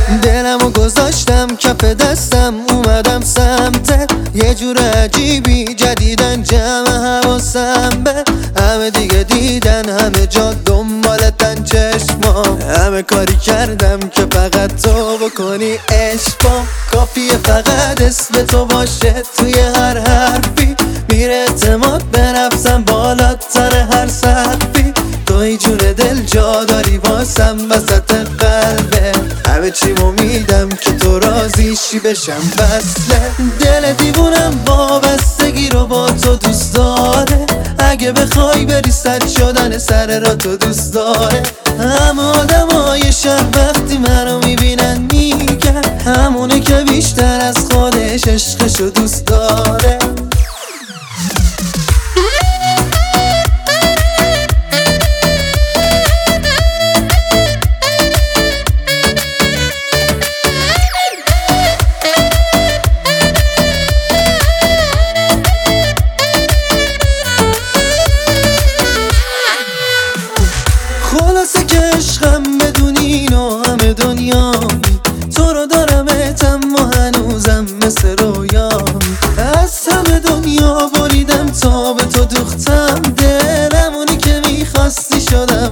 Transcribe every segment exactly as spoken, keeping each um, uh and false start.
دلمو گذاشتم کف دستم، اومدم سمت یه جور عجیبی جدیدن، جمع حواسم به همه دیگه دیدن، همه جا دنبالتن چشمام، همه کاری کردم که فقط تو بکنی عشقم. کافیه فقط اسم تو باشه توی هر حرفی، میره اعتماد به نفسم بالاتر هر سقفی. تو ای جون دل جا داری واسم وسط قلبه، همه چیمو میدم که تو راضی شی بشم وصله. دل دیوونم وابستگی رو با تو دوست داره، اگه بخوای بری سد شدن سر را تو دوست داره. همه آدم های شهر وقتی منو میبینن میگن همونه که بیشتر از خودش عشقشو دوست داره. خلاصه که عشقم بدون اینو همه دنیامی، تو رو دارم اتم و هنوزم مثل رویامی. از همه دنیا بریدم تا به تو دوختم، دلمونی که میخواستی شدم،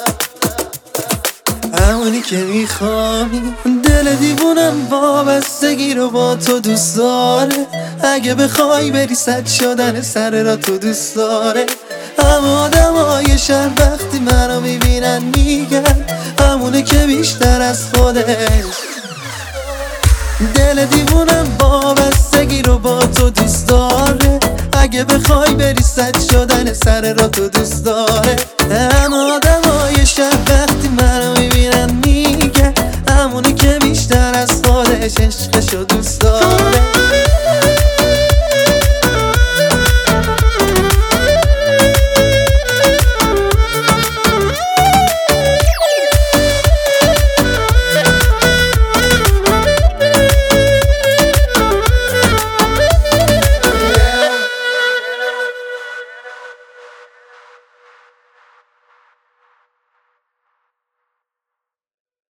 همونی که میخوای. دل دیوونم وابستگی رو با تو دوست داره، اگه بخوای بری سد شدن سر را تو دوست داره. همه آدم های شهر وقتی منو میبینن میگن همونه که بیشتر از خودش. دل دیوونم وابستگی رو با تو دوست داره، اگه بخوای بری سد شدن سر را تو دوست داره. همه آدم های شهر وقتی منو میبینن میگن همونه که بیشتر از خودش.